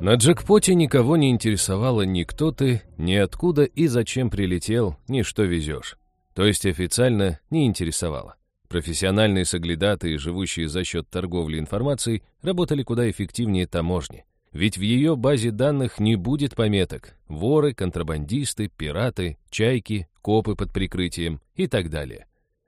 На джекпоте никого не интересовало ни кто ты, ни откуда и зачем прилетел, ни что везешь. То есть официально не интересовало. Профессиональные соглядатые, живущие за счет торговли информацией, работали куда эффективнее таможни. Ведь в ее базе данных не будет пометок: воры, контрабандисты, пираты, чайки, копы под прикрытием и так далее.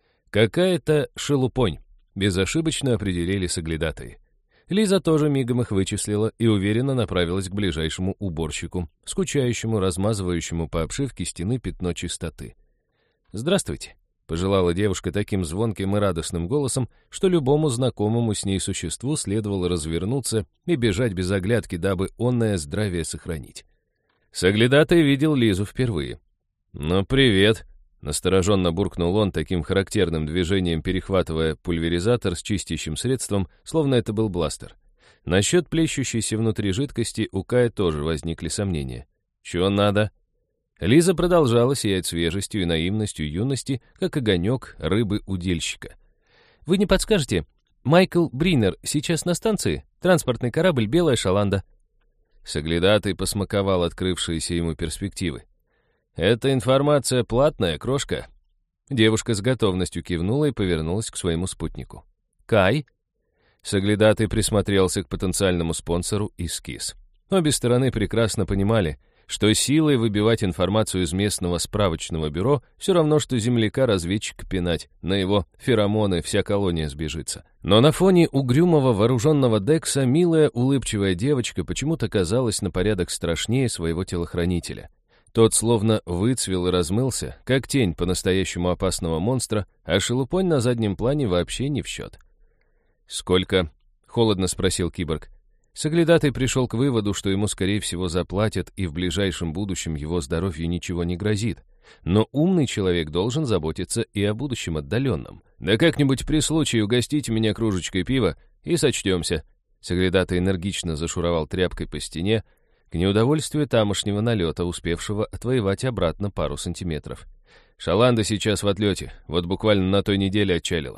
Какая-то шелупонь, безошибочно определили соглядатые. Лиза тоже мигом их вычислила и уверенно направилась к ближайшему уборщику, скучающему, размазывающему по обшивке стены пятно чистоты. «Здравствуйте», — пожелала девушка таким звонким и радостным голосом, что любому знакомому с ней существу следовало развернуться и бежать без оглядки, дабы онное здравие сохранить. Соглядатый видел Лизу впервые. «Ну, привет», — настороженно буркнул он, таким характерным движением перехватывая пульверизатор с чистящим средством, словно это был бластер. Насчет плещущейся внутри жидкости у Кая тоже возникли сомнения. «Чего надо?» Лиза продолжала сиять свежестью и наивностью юности, как огонек рыбы-удильщика. «Вы не подскажете? Майкл Бринер сейчас на станции? Транспортный корабль «Белая Шаланда». Соглядатый посмаковал открывшиеся ему перспективы. «Эта информация платная, крошка?» Девушка с готовностью кивнула и повернулась к своему спутнику. «Кай?» Соглядатый присмотрелся к потенциальному спонсору и скис. Обе стороны прекрасно понимали, что силой выбивать информацию из местного справочного бюро все равно, что земляка-разведчика пинать. На его феромоны вся колония сбежится. Но на фоне угрюмого вооруженного Декса милая улыбчивая девочка почему-то казалась на порядок страшнее своего телохранителя. Тот словно выцвел и размылся, как тень по-настоящему опасного монстра, а шелупонь на заднем плане вообще не в счет. «Сколько?» — холодно спросил киборг. Соглядатый пришел к выводу, что ему, скорее всего, заплатят, и в ближайшем будущем его здоровью ничего не грозит. Но умный человек должен заботиться и о будущем отдаленном. «Да как-нибудь при случае угостите меня кружечкой пива и сочтемся». Соглядатый энергично зашуровал тряпкой по стене, к неудовольствию тамошнего налета, успевшего отвоевать обратно пару сантиметров. «Шаланда сейчас в отлете, вот буквально на той неделе отчалила».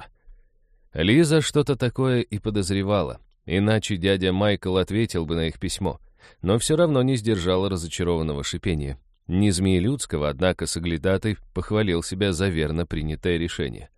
Лиза что-то такое и подозревала. Иначе дядя Майкл ответил бы на их письмо, но все равно не сдержала разочарованного шипения. Не змеелюдского, однако соглядатый похвалил себя за верно принятое решение.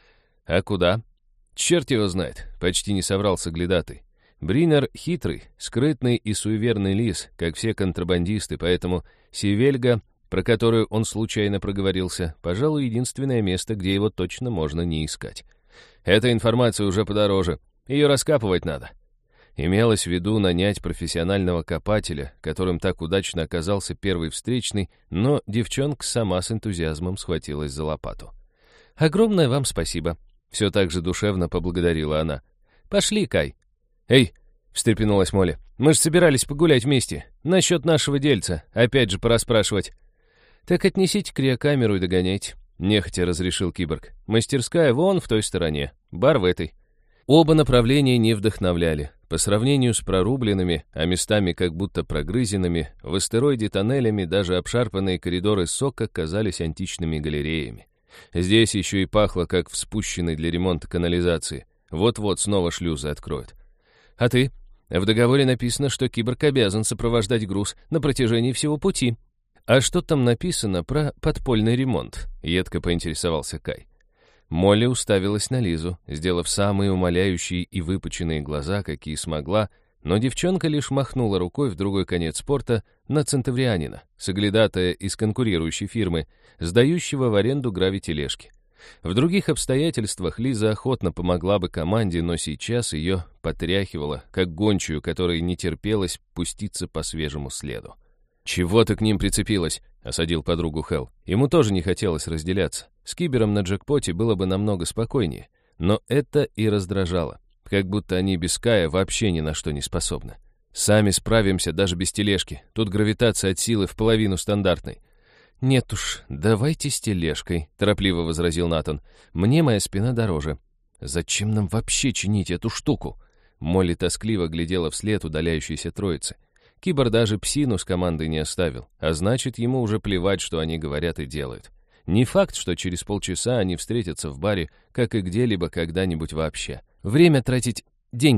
«А куда?» «Черт его знает», — почти не соврал соглядатый. Бринер хитрый, скрытный и суеверный лис, как все контрабандисты, поэтому Севельга, про которую он случайно проговорился, пожалуй, единственное место, где его точно можно не искать. Эта информация уже подороже, ее раскапывать надо. Имелось в виду нанять профессионального копателя, которым так удачно оказался первый встречный, но девчонка сама с энтузиазмом схватилась за лопату. «Огромное вам спасибо», — все так же душевно поблагодарила она. «Пошли, Кай». «Эй», — встрепенулась Молли, — «мы же собирались погулять вместе. Насчет нашего дельца, опять же порасспрашивать». «Так отнесите криокамеру и догоняйте», — нехотя разрешил киборг. «Мастерская вон в той стороне, бар в этой». Оба направления не вдохновляли. По сравнению с прорубленными, а местами как будто прогрызенными, в астероиде тоннелями даже обшарпанные коридоры сока казались античными галереями. Здесь еще и пахло, как в спущенной для ремонта канализации. Вот-вот снова шлюзы откроют. «А ты?» В договоре написано, что киборг обязан сопровождать груз на протяжении всего пути. «А что там написано про подпольный ремонт?» — едко поинтересовался Кай. Молли уставилась на Лизу, сделав самые умоляющие и выпученные глаза, какие смогла, но девчонка лишь махнула рукой в другой конец порта на центаврианина, соглядатая из конкурирующей фирмы, сдающего в аренду гравитележки. В других обстоятельствах Лиза охотно помогла бы команде, но сейчас ее потряхивало, как гончую, которой не терпелось пуститься по свежему следу. «Чего ты к ним прицепилась?» — осадил подругу Хелл. Ему тоже не хотелось разделяться. С кибером на джекпоте было бы намного спокойнее. Но это и раздражало. Как будто они без Кая вообще ни на что не способны. «Сами справимся даже без тележки. Тут гравитация от силы в половину стандартной». «Нет уж, давайте с тележкой», — торопливо возразил Натан. «Мне моя спина дороже». «Зачем нам вообще чинить эту штуку?» Молли тоскливо глядела вслед удаляющейся троицы. Кибор даже псину с командой не оставил, а значит, ему уже плевать, что они говорят и делают. Не факт, что через полчаса они встретятся в баре, как и где-либо когда-нибудь вообще. Время тратить деньги.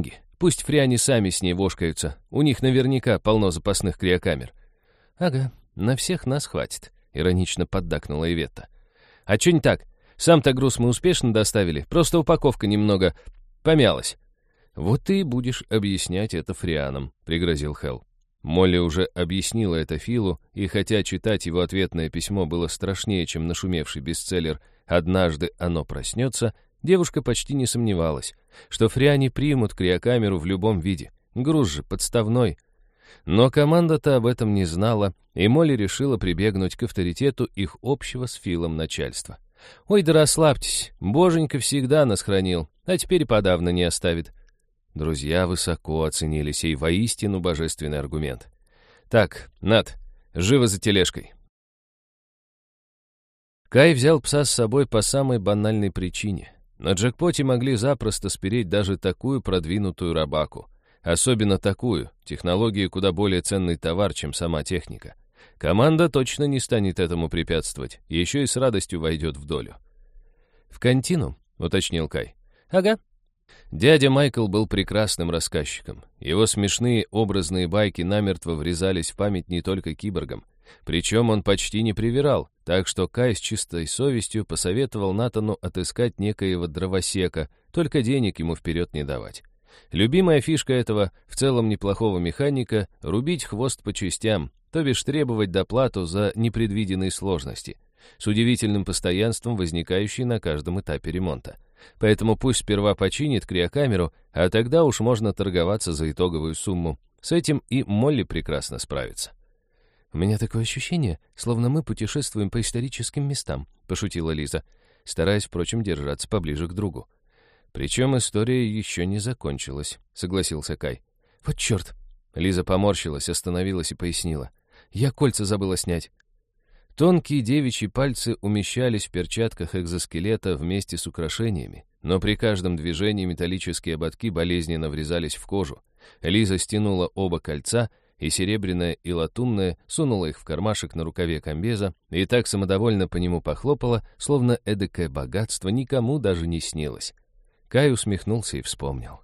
пусть фряне сами с ней вошкаются. У них наверняка полно запасных криокамер». «Ага, на всех нас хватит», — иронично поддакнула Иветта. «А чё не так? Сам-то груз мы успешно доставили, просто упаковка немного помялась». «Вот ты и будешь объяснять это фрианам», — пригрозил Хелл. Молли уже объяснила это Филу, и хотя читать его ответное письмо было страшнее, чем нашумевший бестселлер «Однажды оно проснется», девушка почти не сомневалась, что фриане примут криокамеру в любом виде. Груз же подставной. Но команда-то об этом не знала, и Молли решила прибегнуть к авторитету их общего с Филом начальства. «Ой, да расслабьтесь, боженька всегда нас хранил, а теперь и подавно не оставит». Друзья высоко оценили сей воистину божественный аргумент. «Так, Нат, живо за тележкой». Кай взял пса с собой по самой банальной причине. На джекпоте могли запросто спереть даже такую продвинутую рабаку. Особенно такую, технологии куда более ценный товар, чем сама техника. Команда точно не станет этому препятствовать, еще и с радостью войдет в долю. «В континуум», — уточнил Кай. «Ага». Дядя Майкл был прекрасным рассказчиком. Его смешные образные байки намертво врезались в память не только киборгам. Причем он почти не привирал, так что Кай с чистой совестью посоветовал Натану отыскать некоего дровосека, только денег ему вперед не давать. Любимая фишка этого, в целом неплохого механика — рубить хвост по частям, то бишь требовать доплату за непредвиденные сложности, с удивительным постоянством, возникающей на каждом этапе ремонта. Поэтому пусть сперва починит криокамеру, а тогда уж можно торговаться за итоговую сумму. С этим и Молли прекрасно справится. «У меня такое ощущение, словно мы путешествуем по историческим местам», — пошутила Лиза, стараясь, впрочем, держаться поближе к другу. «Причем история еще не закончилась», — согласился Кай. «Вот черт!» Лиза поморщилась, остановилась и пояснила. «Я кольца забыла снять». Тонкие девичьи пальцы умещались в перчатках экзоскелета вместе с украшениями, но при каждом движении металлические ободки болезненно врезались в кожу. Лиза стянула оба кольца, и серебряное, и латунное сунула их в кармашек на рукаве комбеза и так самодовольно по нему похлопала, словно эдакое богатство никому даже не снилось. Кай усмехнулся и вспомнил.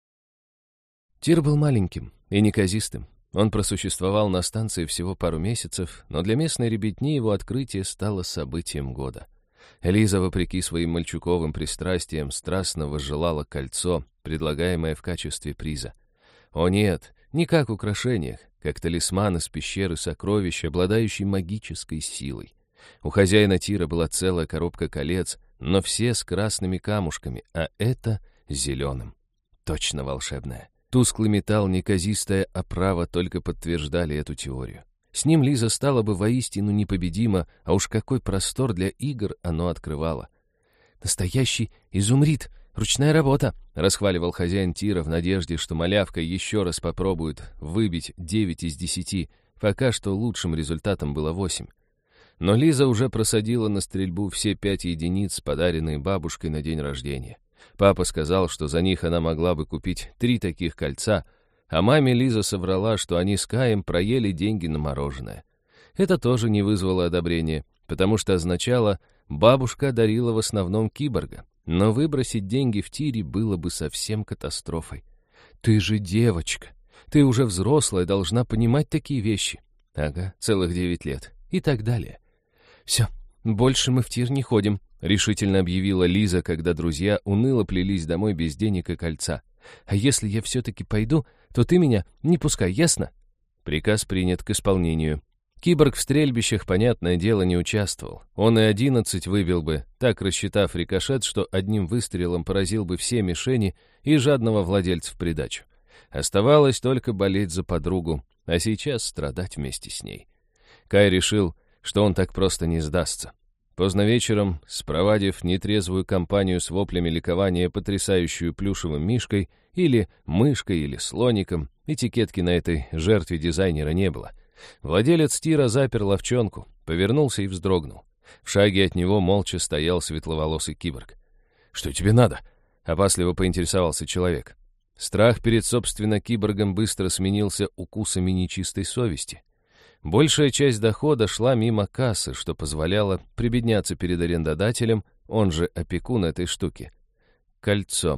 Тир был маленьким и неказистым. Он просуществовал на станции всего пару месяцев, но для местной ребятни его открытие стало событием года. Лиза, вопреки своим мальчуковым пристрастиям, страстно возжелала кольцо, предлагаемое в качестве приза. О нет, не как украшениях, как талисман из пещеры сокровищ, обладающий магической силой. У хозяина тира была целая коробка колец, но все с красными камушками, а это зеленым. Точно волшебное. Тусклый металл, неказистая оправа только подтверждали эту теорию. С ним Лиза стала бы воистину непобедима, а уж какой простор для игр оно открывало. «Настоящий изумрид! Ручная работа!» — расхваливал хозяин тира в надежде, что малявка еще раз попробует выбить 9 из 10, пока что лучшим результатом было 8. Но Лиза уже просадила на стрельбу все 5 единиц, подаренные бабушкой на день рождения. Папа сказал, что за них она могла бы купить 3 таких кольца, а маме Лиза соврала, что они с Каем проели деньги на мороженое. Это тоже не вызвало одобрения, потому что означало, бабушка дарила в основном киборга, но выбросить деньги в тире было бы совсем катастрофой. «Ты же девочка, ты уже взрослая, должна понимать такие вещи». «Ага, целых 9 лет» и так далее. «Все, больше мы в тир не ходим», — решительно объявила Лиза, когда друзья уныло плелись домой без денег и кольца. «А если я все-таки пойду, то ты меня не пускай, ясно?» Приказ принят к исполнению. Киборг в стрельбищах, понятное дело, не участвовал. Он и 11 выбил бы, так рассчитав рикошет, что одним выстрелом поразил бы все мишени и жадного владельца в придачу. Оставалось только болеть за подругу, а сейчас страдать вместе с ней. Кай решил, что он так просто не сдастся. Поздно вечером, спровадив нетрезвую компанию с воплями ликования, потрясающую плюшевым мишкой или мышкой или слоником, этикетки на этой жертве дизайнера не было. Владелец тира запер ловчонку, повернулся и вздрогнул. В шаге от него молча стоял светловолосый киборг. «Что тебе надо?» — опасливо поинтересовался человек. Страх перед, собственно, киборгом быстро сменился укусами нечистой совести. Большая часть дохода шла мимо кассы, что позволяло прибедняться перед арендодателем, он же опекун этой штуки. «Кольцо», —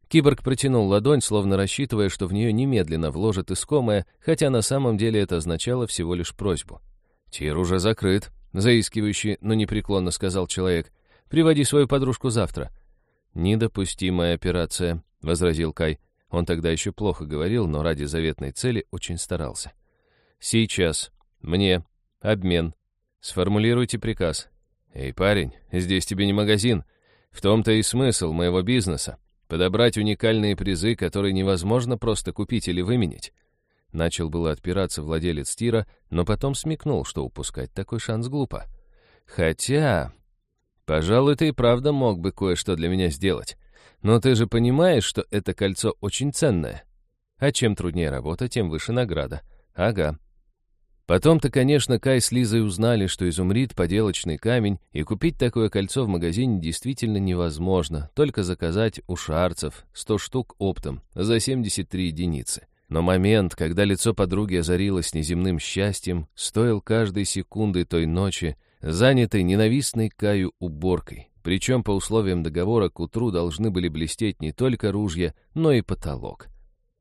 Киборг протянул ладонь, словно рассчитывая, что в нее немедленно вложат искомое, хотя на самом деле это означало всего лишь просьбу. «Тир уже закрыт», — заискивающий, но непреклонно сказал человек. «Приводи свою подружку завтра». «Недопустимая операция», — возразил Кай. Он тогда еще плохо говорил, но ради заветной цели очень старался. «Сейчас. Мне. Обмен. Сформулируйте приказ». «Эй, парень, здесь тебе не магазин. В том-то и смысл моего бизнеса. Подобрать уникальные призы, которые невозможно просто купить или выменить». Начал было отпираться владелец тира, но потом смекнул, что упускать такой шанс глупо. «Хотя... Пожалуй, ты и правда мог бы кое-что для меня сделать. Но ты же понимаешь, что это кольцо очень ценное. А чем труднее работа, тем выше награда. Ага». Потом-то, конечно, Кай с Лизой узнали, что изумрид — поделочный камень, и купить такое кольцо в магазине действительно невозможно, только заказать у шарцев 100 штук оптом за 73 единицы. Но момент, когда лицо подруги озарилось неземным счастьем, стоил каждой секунды той ночи, занятой ненавистной Каю уборкой. Причем по условиям договора к утру должны были блестеть не только ружья, но и потолок.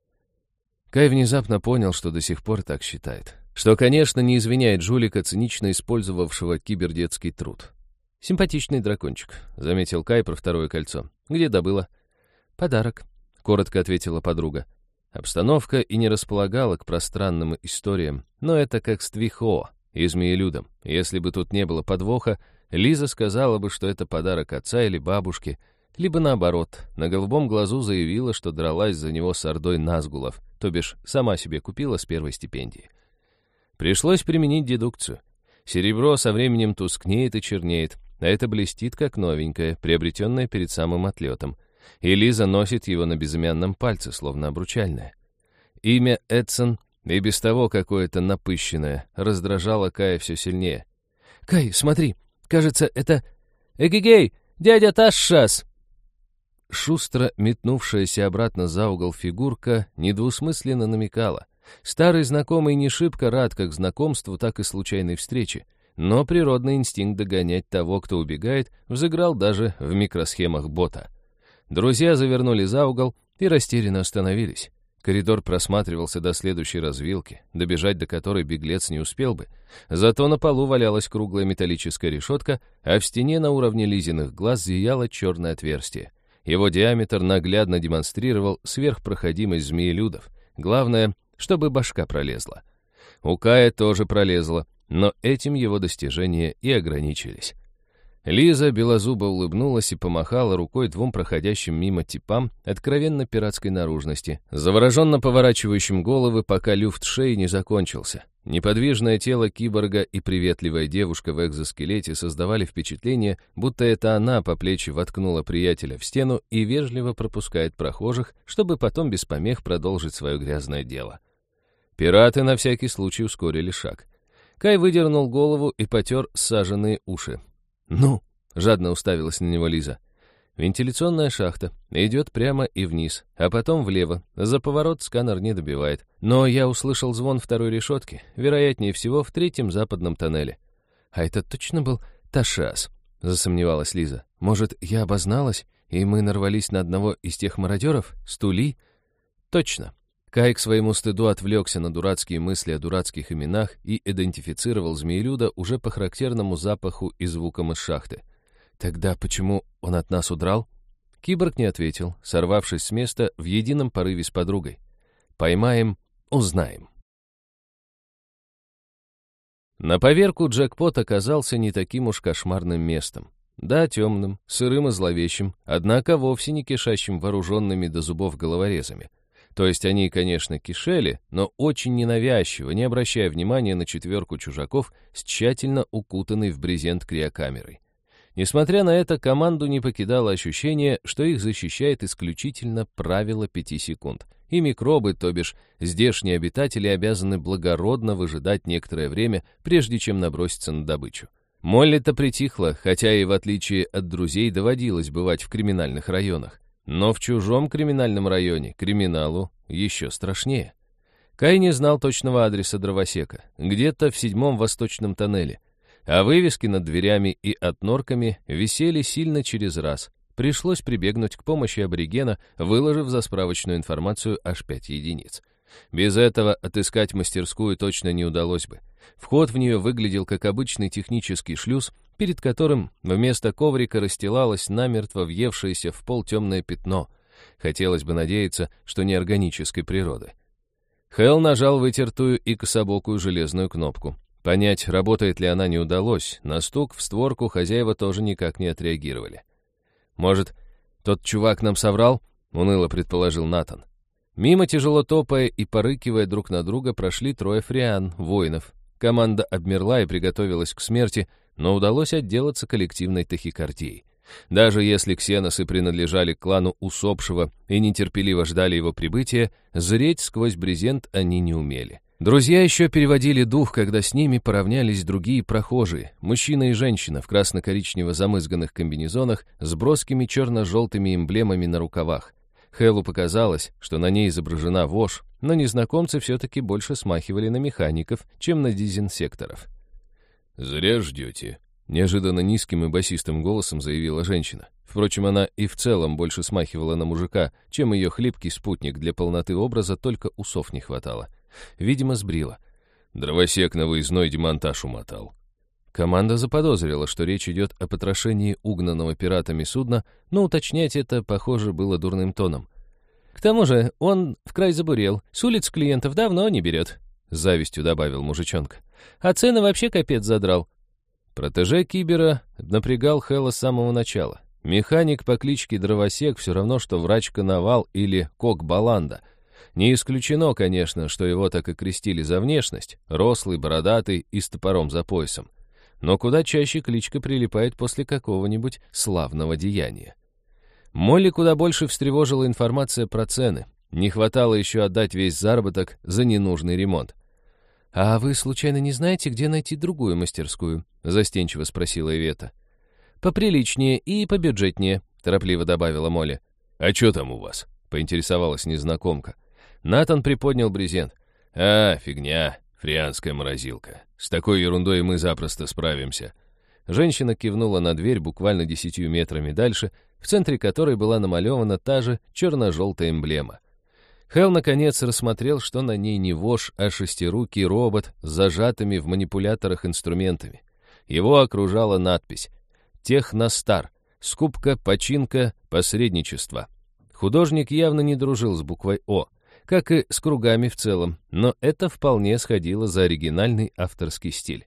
Кай внезапно понял, что до сих пор так считает. Что, конечно, не извиняет жулика, цинично использовавшего кибердетский труд. «Симпатичный дракончик», — заметил Кай про второе кольцо. «Где добыла?» «Подарок», — коротко ответила подруга. Обстановка и не располагала к пространным историям, но это как с Твихо и Змеелюдом. Если бы тут не было подвоха, Лиза сказала бы, что это подарок отца или бабушки, либо наоборот, на голубом глазу заявила, что дралась за него с ордой назгулов, то бишь сама себе купила с первой стипендии. Пришлось применить дедукцию. Серебро со временем тускнеет и чернеет, а это блестит как новенькое, приобретенное перед самым отлетом. И Лиза носит его на безымянном пальце, словно обручальное. Имя Эдсон, и без того какое-то напыщенное, раздражало Кая все сильнее. «Кай, смотри, кажется, это... Эгегей, дядя Ташшас!» Шустро метнувшаяся обратно за угол фигурка недвусмысленно намекала. Старый знакомый не шибко рад как знакомству, так и случайной встрече, но природный инстинкт догонять того, кто убегает, взыграл даже в микросхемах бота. Друзья завернули за угол и растерянно остановились. Коридор просматривался до следующей развилки, добежать до которой беглец не успел бы. Зато на полу валялась круглая металлическая решетка, а в стене на уровне Лизиных глаз зияло черное отверстие. Его диаметр наглядно демонстрировал сверхпроходимость змеелюдов. Главное, чтобы башка пролезла. У Кая тоже пролезла, но этим его достижения и ограничились. Лиза белозубо улыбнулась и помахала рукой двум проходящим мимо типам откровенно пиратской наружности, завороженно поворачивающим головы, пока люфт шеи не закончился. Неподвижное тело киборга и приветливая девушка в экзоскелете создавали впечатление, будто это она по плечи воткнула приятеля в стену и вежливо пропускает прохожих, чтобы потом без помех продолжить свое грязное дело. Пираты на всякий случай ускорили шаг. Кай выдернул голову и потер ссаженные уши. «Ну?» — жадно уставилась на него Лиза. Вентиляционная шахта. Идет прямо и вниз, а потом влево. За поворот сканер не добивает. Но я услышал звон второй решетки, вероятнее всего, в третьем западном тоннеле. «А это точно был Ташас?» — засомневалась Лиза. «Может, я обозналась, и мы нарвались на одного из тех мародеров? Стули?» «Точно». Кай к своему стыду отвлекся на дурацкие мысли о дурацких именах и идентифицировал змеелюда уже по характерному запаху и звукам из шахты. «Тогда почему он от нас удрал?» Киборг не ответил, сорвавшись с места в едином порыве с подругой. «Поймаем, узнаем». На поверку джекпот оказался не таким уж кошмарным местом. Да, темным, сырым и зловещим, однако вовсе не кишащим вооруженными до зубов головорезами. То есть они, конечно, кишели, но очень ненавязчиво, не обращая внимания на четверку чужаков с тщательно укутанной в брезент криокамерой. Несмотря на это, команду не покидало ощущение, что их защищает исключительно правило 5 секунд. И микробы, то бишь здешние обитатели, обязаны благородно выжидать некоторое время, прежде чем наброситься на добычу. Молли-то притихла, хотя и в отличие от друзей доводилось бывать в криминальных районах. Но в чужом криминальном районе криминалу еще страшнее. Кай не знал точного адреса дровосека, где-то в 7-м восточном тоннеле, а вывески над дверями и отнорками висели сильно через раз. пришлось прибегнуть к помощи аборигена, выложив за справочную информацию аж 5 единиц. Без этого отыскать мастерскую точно не удалось бы. Вход в нее выглядел как обычный технический шлюз, перед которым вместо коврика расстилалось намертво въевшееся в пол темное пятно. Хотелось бы надеяться, что не органической природы. Хэл нажал вытертую и кособокую железную кнопку. Понять, работает ли она, не удалось. На стук в створку хозяева тоже никак не отреагировали. «Может, тот чувак нам соврал?» — уныло предположил Натан. Мимо, тяжело топая и порыкивая друг на друга, прошли 3 фриан, воинов. Команда обмерла и приготовилась к смерти, но удалось отделаться коллективной тахикардией. Даже если ксеносы принадлежали к клану усопшего и нетерпеливо ждали его прибытия, зреть сквозь брезент они не умели. Друзья еще переводили дух, когда с ними поравнялись другие прохожие, мужчина и женщина в красно-коричнево замызганных комбинезонах с броскими черно-желтыми эмблемами на рукавах. Хэллу показалось, что на ней изображена вошь, но незнакомцы все-таки больше смахивали на механиков, чем на дезинсекторов. «Зря ждете», — неожиданно низким и басистым голосом заявила женщина. Впрочем, она и в целом больше смахивала на мужика, чем ее хлипкий спутник. Для полноты образа только усов не хватало. Видимо, сбрила. Дровосек на выездной демонтаж умотал. Команда заподозрила, что речь идет о потрошении угнанного пиратами судна, но уточнять это, похоже, было дурным тоном. «К тому же он в край забурел, с улиц клиентов давно не берет», — с завистью добавил мужичонка. «А цены вообще капец задрал». Протеже Кибера напрягал Хэлла с самого начала. Механик по кличке Дровосек все равно, что врач-коновал или кок-баланда. Не исключено, конечно, что его так и крестили за внешность, рослый, бородатый и с топором за поясом. Но куда чаще кличка прилипает после какого-нибудь славного деяния. Молли куда больше встревожила информация про цены. Не хватало еще отдать весь заработок за ненужный ремонт. «А вы, случайно, не знаете, где найти другую мастерскую?» — застенчиво спросила Ивета. «Поприличнее и побюджетнее», — торопливо добавила Молли. «А что там у вас?» — поинтересовалась незнакомка. Натан приподнял брезент. Фигня, фрианская морозилка. С такой ерундой мы запросто справимся». Женщина кивнула на дверь буквально 10 метрами дальше, в центре которой была намалевана та же черно-желтая эмблема. Хэл, наконец, рассмотрел, что на ней не вошь, а шестирукий робот с зажатыми в манипуляторах инструментами. Его окружала надпись «Техностар. Скупка, починка, посредничество». Художник явно не дружил с буквой «О», как и с кругами в целом, но это вполне сходило за оригинальный авторский стиль.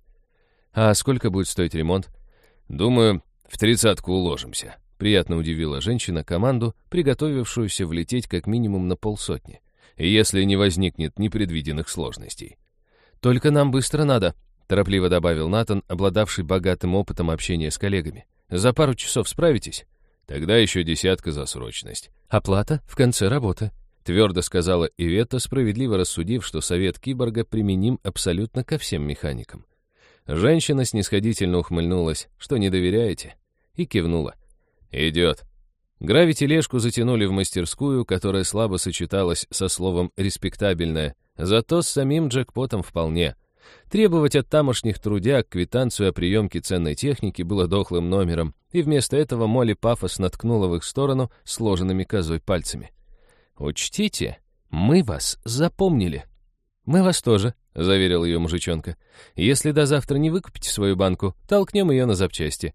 «А сколько будет стоить ремонт?» «Думаю, в 30-ку уложимся», — приятно удивила женщина команду, приготовившуюся влететь как минимум на 500, если не возникнет непредвиденных сложностей. «Только нам быстро надо», — торопливо добавил Натан, обладавший богатым опытом общения с коллегами. «За пару часов справитесь?» «Тогда еще 10 за срочность». «Оплата в конце работы», — твердо сказала Ивета, справедливо рассудив, что совет киборга применим абсолютно ко всем механикам. Женщина снисходительно ухмыльнулась, что не доверяете, и кивнула. «Идет». Гравитележку затянули в мастерскую, которая слабо сочеталась со словом «респектабельная», зато с самим джекпотом вполне. Требовать от тамошних трудяг квитанцию о приемке ценной техники было дохлым номером, и вместо этого Молли пафосно ткнула в их сторону сложенными козой пальцами. «Учтите, мы вас запомнили». «Мы вас тоже», — заверил ее мужичонка. «Если до завтра не выкупите свою банку, толкнем ее на запчасти».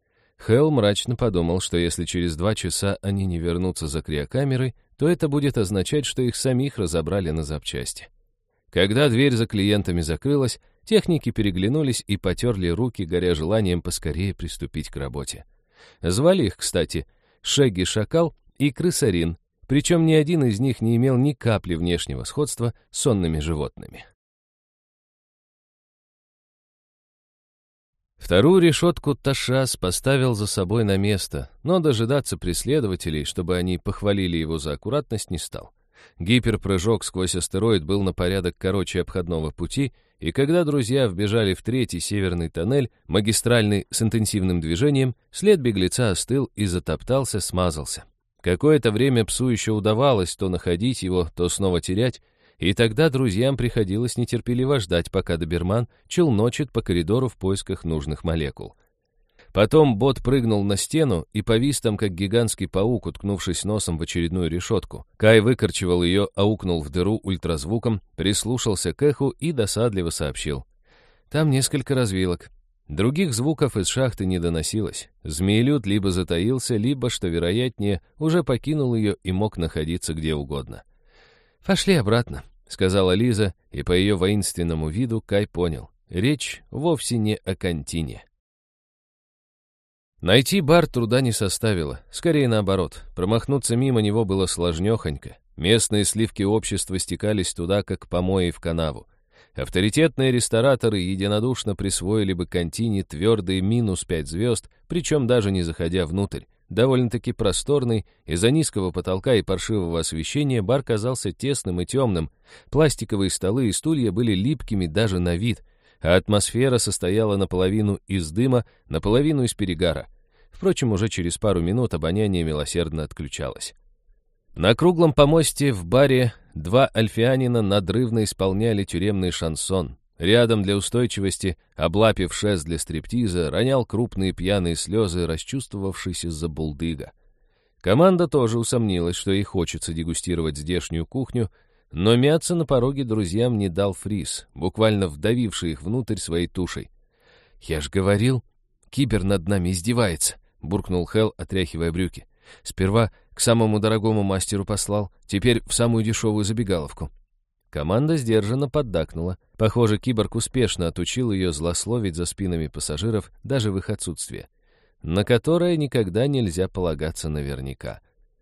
Хэл мрачно подумал, что если через 2 часа они не вернутся за криокамерой, то это будет означать, что их самих разобрали на запчасти. Когда дверь за клиентами закрылась, техники переглянулись и потерли руки, горя желанием поскорее приступить к работе. Звали их, кстати, Шегги-шакал и Крысарин, причем ни один из них не имел ни капли внешнего сходства с сонными животными. Вторую решетку Ташас поставил за собой на место, но дожидаться преследователей, чтобы они похвалили его за аккуратность, не стал. Гиперпрыжок сквозь астероид был на порядок короче обходного пути, и когда друзья вбежали в 3-й северный тоннель, магистральный с интенсивным движением, след беглеца остыл и затоптался, смазался. Какое-то время псу еще удавалось то находить его, то снова терять, и тогда друзьям приходилось нетерпеливо ждать, пока доберман челночит по коридору в поисках нужных молекул. Потом бот прыгнул на стену и повис там, как гигантский паук, уткнувшись носом в очередную решетку. Кай выкорчевал ее, аукнул в дыру ультразвуком, прислушался к эху и досадливо сообщил. Там несколько развилок. Других звуков из шахты не доносилось. Змеелюд либо затаился, либо, что вероятнее, уже покинул ее и мог находиться где угодно. «Пошли обратно», — сказала Лиза, и по ее воинственному виду Кай понял. Речь вовсе не о контине. Найти бар труда не составило, скорее наоборот. Промахнуться мимо него было сложнёхонько. Местные сливки общества стекались туда, как помои в канаву. Авторитетные рестораторы единодушно присвоили бы контине твердые -5 звезд, причем даже не заходя внутрь. Довольно-таки просторный, из-за низкого потолка и паршивого освещения бар казался тесным и темным, пластиковые столы и стулья были липкими даже на вид, а атмосфера состояла наполовину из дыма, наполовину из перегара. Впрочем, уже через пару минут обоняние милосердно отключалось. На круглом помосте в баре два альфианина надрывно исполняли тюремный шансон. Рядом для устойчивости, облапив шест для стриптиза, ронял крупные пьяные слезы расчувствовавшийся забулдыга. Команда тоже усомнилась, что ей хочется дегустировать здешнюю кухню, но мяться на пороге друзьям не дал Фрис, буквально вдавивший их внутрь своей тушей. «Я ж говорил, Кибер над нами издевается», — буркнул Хелл, отряхивая брюки. «Сперва к самому дорогому мастеру послал, теперь в самую дешевую забегаловку». Команда сдержанно поддакнула. Похоже, Киборг успешно отучил ее злословить за спинами пассажиров даже в их отсутствие, на которое никогда нельзя полагаться наверняка.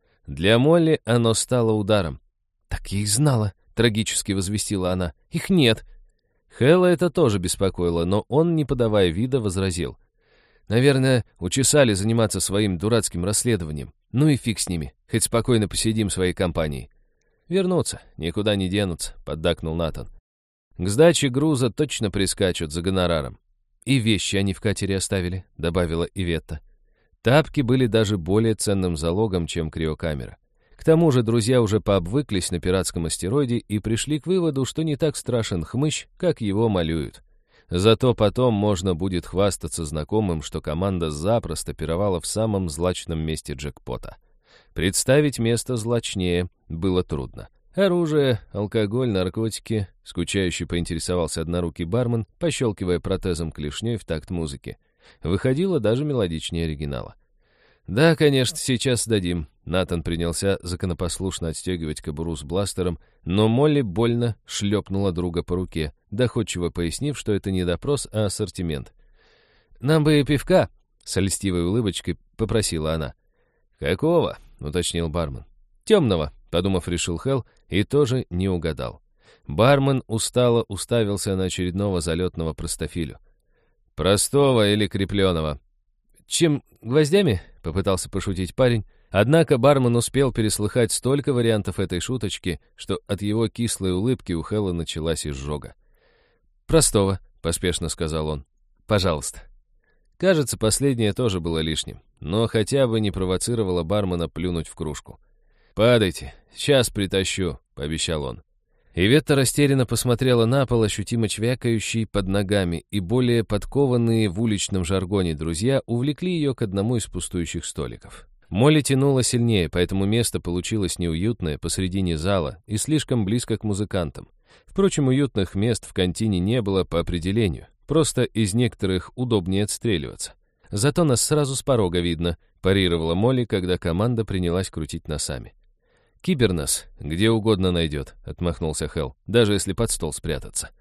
Для Молли оно стало ударом. «Так я и знала», — трагически возвестила она. «Их нет». Хэлла это тоже беспокоило, но он, не подавая вида, возразил. «Наверное, учесали заниматься своим дурацким расследованием. Ну и фиг с ними, хоть спокойно посидим в своей компании». «Вернутся, никуда не денутся», — поддакнул Натан. «К сдаче груза точно прискачут за гонораром». «И вещи они в катере оставили», — добавила Иветта. Тапки были даже более ценным залогом, чем криокамера. К тому же друзья уже пообвыклись на пиратском астероиде и пришли к выводу, что не так страшен хмыщ, как его малюют. Зато потом можно будет хвастаться знакомым, что команда запросто пировала в самом злачном месте джекпота. Представить место злачнее было трудно. Оружие, алкоголь, наркотики, скучающе поинтересовался однорукий бармен, пощелкивая протезом клешней в такт музыки. Выходило даже мелодичнее оригинала. «Да, конечно, сейчас сдадим». Натан принялся законопослушно отстегивать кобуру с бластером, но Молли больно шлепнула друга по руке, доходчиво пояснив, что это не допрос, а ассортимент. «Нам бы и пивка», — с льстивой улыбочкой попросила она. «Какого?» — уточнил бармен. «Темного», — подумав, решил Хелл, и тоже не угадал. Бармен устало уставился на очередного залетного простофилю. «Простого или крепленого?» «Чем, гвоздями?» — попытался пошутить парень. Однако бармен успел переслыхать столько вариантов этой шуточки, что от его кислой улыбки у Хэлла началась изжога. «Простого», — поспешно сказал он. «Пожалуйста». Кажется, последнее тоже было лишним, но хотя бы не провоцировало бармена плюнуть в кружку. «Падайте, сейчас притащу», — пообещал он. Иветта растерянно посмотрела на пол, ощутимо чвякающий под ногами, и более подкованные в уличном жаргоне друзья увлекли ее к одному из пустующих столиков. Молли тянула сильнее, поэтому место получилось неуютное посредине зала и слишком близко к музыкантам. Впрочем, уютных мест в контине не было по определению, просто из некоторых удобнее отстреливаться. «Зато нас сразу с порога видно», — парировала Молли, когда команда принялась крутить носами. «Кибер нас где угодно найдет», — отмахнулся Хелл, «даже если под стол спрятаться».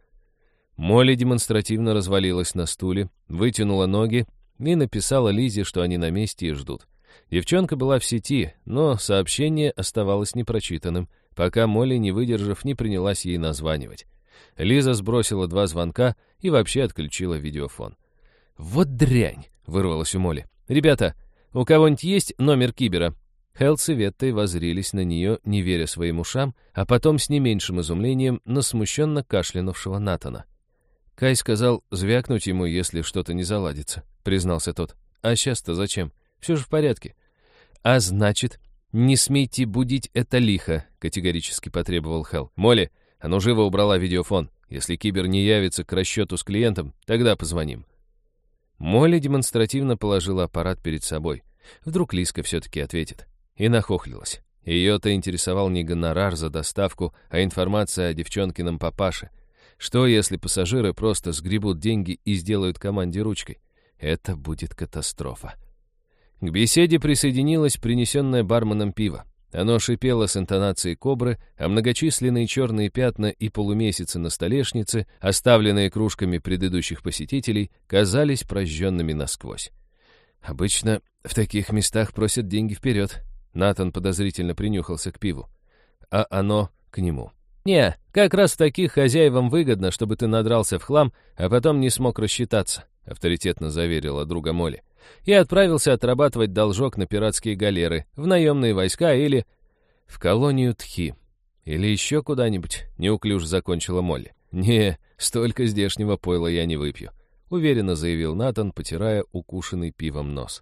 Молли демонстративно развалилась на стуле, вытянула ноги и написала Лизе, что они на месте и ждут. Девчонка была в сети, но сообщение оставалось непрочитанным, пока Молли, не выдержав, не принялась ей названивать. Лиза сбросила 2 звонка и вообще отключила видеофон. «Вот дрянь!» — вырвалась у Молли. «Ребята, у кого-нибудь есть номер Кибера?» Хелл с Иветтой воззрились на нее, не веря своим ушам, а потом с не меньшим изумлением на смущенно кашлянувшего Натана. «Кай сказал звякнуть ему, если что-то не заладится», — признался тот. «А сейчас-то зачем? Все же в порядке». «А значит, не смейте будить это лихо», — категорически потребовал Хелл. «Молли, а ну живо убрала видеофон. Если Кибер не явится к расчету с клиентом, тогда позвоним». Молли демонстративно положила аппарат перед собой. Вдруг Лиска все-таки ответит. И нахохлилась. Ее-то интересовал не гонорар за доставку, а информация о девчонкином папаше. Что, если пассажиры просто сгребут деньги и сделают команде ручкой? Это будет катастрофа. К беседе присоединилось принесенное барменом пиво. Оно шипело с интонацией кобры, а многочисленные черные пятна и полумесяцы на столешнице, оставленные кружками предыдущих посетителей, казались прожженными насквозь. «Обычно в таких местах просят деньги вперед». Натан подозрительно принюхался к пиву. А оно к нему. «Не, как раз в таких хозяевам выгодно, чтобы ты надрался в хлам, а потом не смог рассчитаться», авторитетно заверила друга Молли. «Я отправился отрабатывать должок на пиратские галеры, в наемные войска или в колонию Тхи. Или еще куда-нибудь», неуклюже закончила Молли. «Не, столько здешнего пойла я не выпью», уверенно заявил Натан, потирая укушенный пивом нос.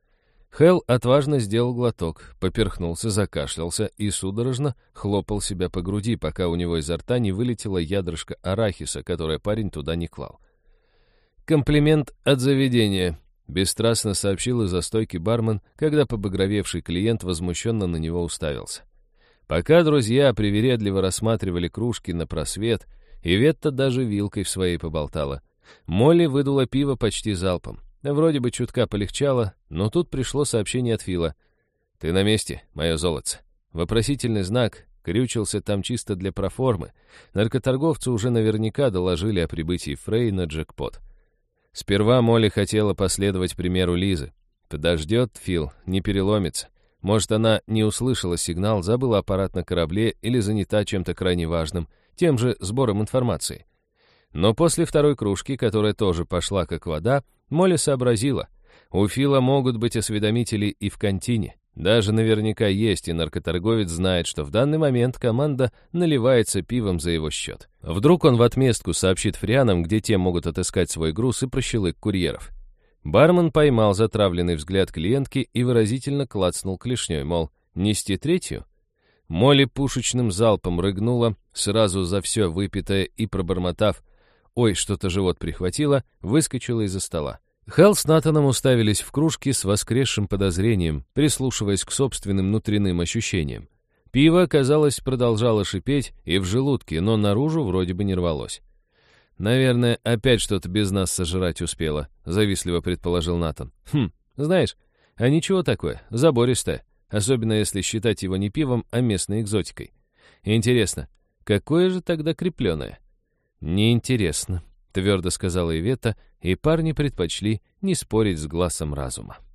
Хэл отважно сделал глоток, поперхнулся, закашлялся и судорожно хлопал себя по груди, пока у него изо рта не вылетело ядрышко арахиса, которое парень туда не клал. «Комплимент от заведения», — бесстрастно сообщил из-за стойки бармен, когда побагровевший клиент возмущенно на него уставился. Пока друзья привередливо рассматривали кружки на просвет, Иветта даже вилкой в своей поболтала. Молли выдула пиво почти залпом. Вроде бы чутка полегчало, но тут пришло сообщение от Фила. «Ты на месте, мое золотце?» Вопросительный знак крючился там чисто для проформы. Наркоторговцы уже наверняка доложили о прибытии Фрей на джекпот. Сперва Молли хотела последовать примеру Лизы. Подождет Фил, не переломится. Может, она не услышала сигнал, забыла аппарат на корабле или занята чем-то крайне важным, тем же сбором информации. Но после второй кружки, которая тоже пошла как вода, Молли сообразила. У Фила могут быть осведомители и в контине. Даже наверняка есть, и наркоторговец знает, что в данный момент команда наливается пивом за его счет. Вдруг он в отместку сообщит фрианам, где те могут отыскать свой груз, и прощелык курьеров. Бармен поймал затравленный взгляд клиентки и выразительно клацнул клешней, мол, нести третью? Молли пушечным залпом рыгнула, сразу за все выпитое, и, пробормотав «Ой, что-то живот прихватило», выскочила из-за стола. Хэл с Натаном уставились в кружки с воскресшим подозрением, прислушиваясь к собственным внутренним ощущениям. Пиво, казалось, продолжало шипеть и в желудке, но наружу вроде бы не рвалось. «Наверное, опять что-то без нас сожрать успела», — завистливо предположил Натан. Знаешь, а ничего такое, забористое, особенно если считать его не пивом, а местной экзотикой. Интересно, какое же тогда крепленое?» «Неинтересно», — твердо сказала Иветта, и парни предпочли не спорить с глазом разума.